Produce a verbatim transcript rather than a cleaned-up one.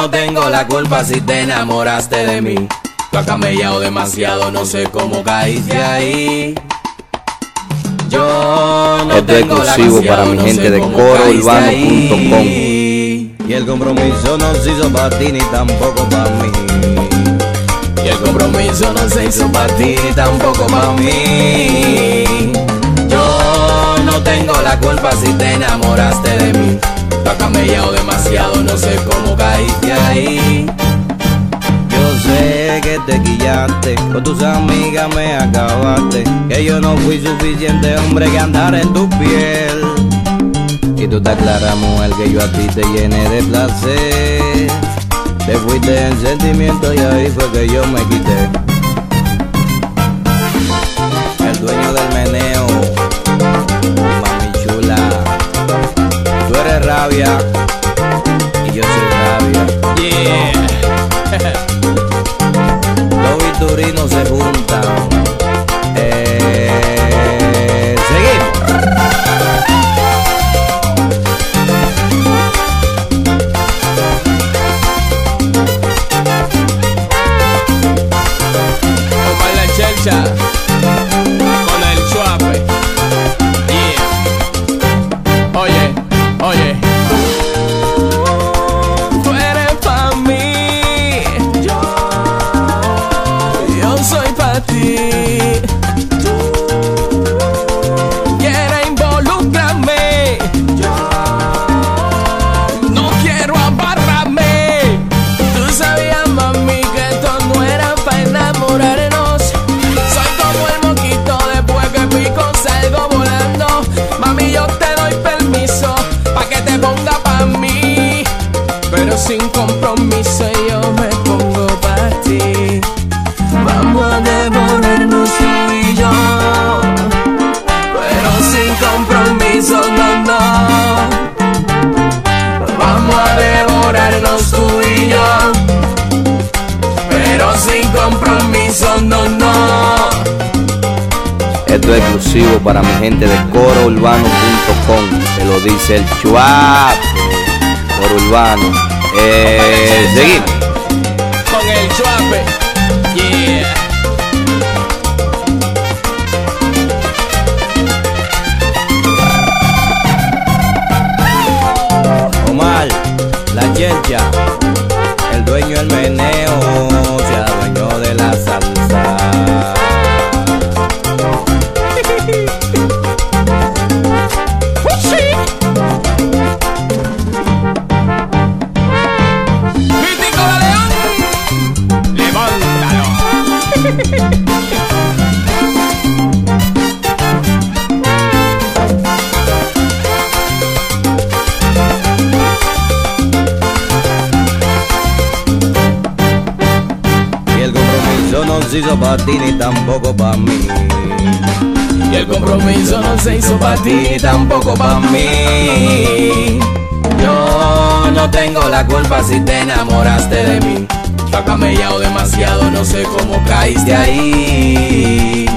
no tengo la culpa si te enamoraste de mí. Tú has camellado demasiado, no sé cómo caíste ahí. Yo no Esto es tengo la exclusivo culpa, para mi no gente sé de cómo coro caíste urbano punto com. ahí. Y el compromiso no se hizo para ti ni tampoco para mí. Y el compromiso no se hizo para ti ni tampoco para mí. Yo no tengo la culpa si te enamoraste de mí. Tú has camellado demasiado, no sé cómo caíste ahí. Yo sé que te quillaste, con tus amigas me acabaste, que yo no fui suficiente hombre que andar en tu piel. Y tú estás clara, mujer, que yo a ti te llené de placer. Te fuiste en sentimiento y ahí fue que yo me quité. El dueño del meneo, mami chula, tú eres rabia y yo soy rabia. Yeah. Los viturinos se juntan. Eh, seguimos. Con la chelcha, con el chuape. Yeah. Oye, oye. Tú eres pa' mí. Yo, yo soy pa' ti. Quieres involucrarme. Yo no quiero abarrarme. Tú sabías, mami, que esto no era pa' enamorarnos. Soy como el moquito después que pico salgo volando. Mami, yo te doy permiso pa' que te ponga pa' mí, pero sin compromiso yo me pongo pa' ti. Vamos a devorarnos tú y yo, pero sin compromiso, no, no. Vamos a devorarnos tú y yo, pero sin compromiso, no, no. Esto es exclusivo para mi gente de coro urbano punto com. Te lo dice el chuap. Coro urbano. Eh, seguimos. Con el chuape. Yeah. Omar, la chelcha, el dueño del meneo, se adueñó de la salsa. Mítico de León, levántalo. Y el compromiso no se hizo para ti ni tampoco para mí. Y el compromiso no se hizo pa' ti ni tampoco pa' mí. Yo no tengo la culpa si te enamoraste de mí. Tú has camellado demasiado, no sé cómo caíste ahí.